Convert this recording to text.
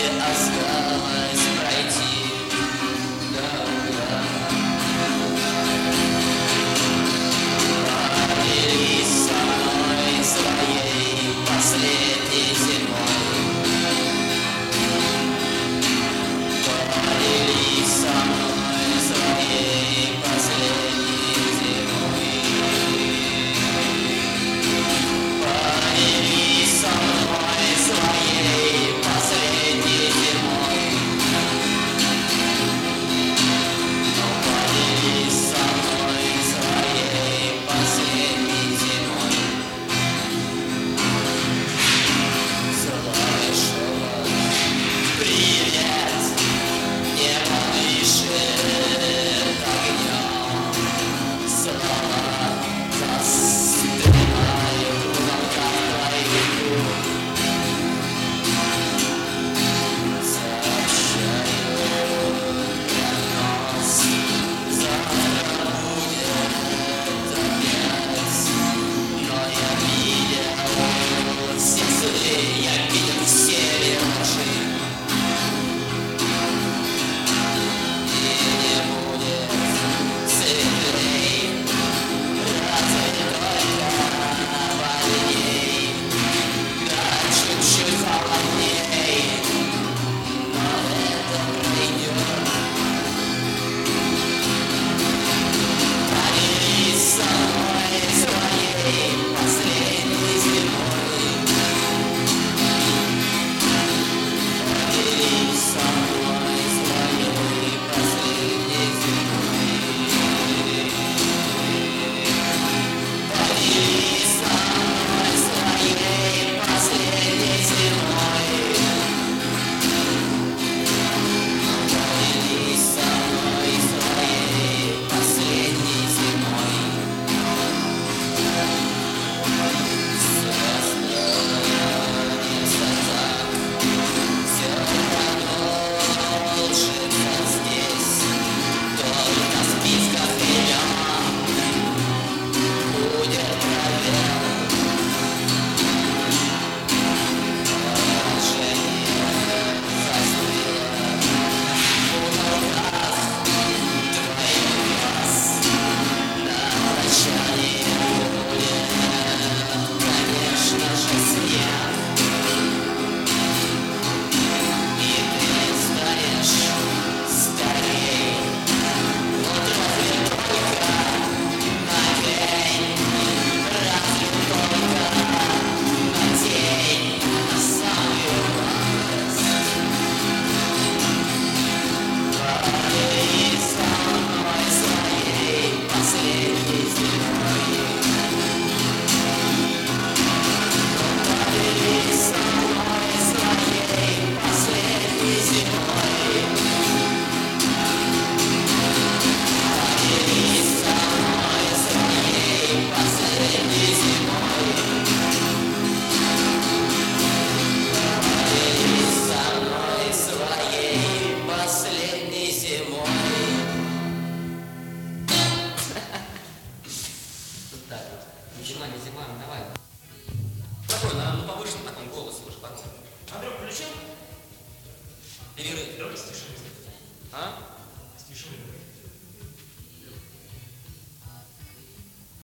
осталось пройти дорога. Поделись со мной своей последней зимой. Поделись со мной своей последней зимой. Поделись со мной своей последней зимой. Поделись со мной своей последней зимой. Слышала, привет, не дышит огнем. Слова застывают в уголках твоих губ. Сообщаю прогноз, завтра будет опять. Но я видел все суды, я видел все виражи. И не будет светлей, разве только вольней, да чуть-чуть холодней, но это пройдет. Поделись со мной своей последней зимой. Поделись со мной своей последней зимой. Поделись со мной своей последней зимой. Поделись со мной своей последней зимой. Останется так, все продолжится здесь, только списков имен будет пробел. Положение застыло в уголках твоих глаз. На прощание будет, конечно же, снег. И ты станешь старей. Вот разве только на день, разве только на день, на самую малость. Поделись со мной своей последней зимой. Поделись со мной своей последней зимой. Поделись со мной своей последней зимой. Поделись со мной своей последней зимой. Вот так вот. Ничего не зима, ну давай. Такой, на повышенном таком голосе уже потом. Андрюх, включил? Перерыв. Давай стиши. А? Стиши.